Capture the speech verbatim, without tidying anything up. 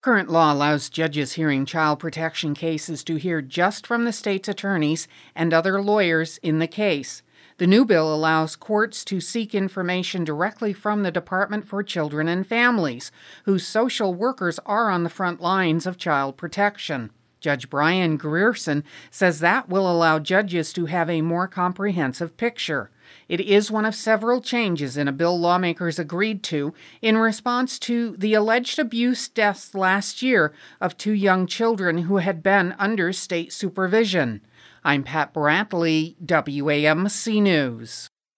Current law allows judges hearing child protection cases to hear just from the state's attorneys and other lawyers in the case. The new bill allows courts to seek information directly from the Department for Children and Families, whose social workers are on the front lines of child protection. Judge Brian Grierson says that will allow judges to have a more comprehensive picture. It is one of several changes in a bill lawmakers agreed to in response to the alleged abuse deaths last year of two young children who had been under state supervision. I'm Pat Brantley, W A M C News.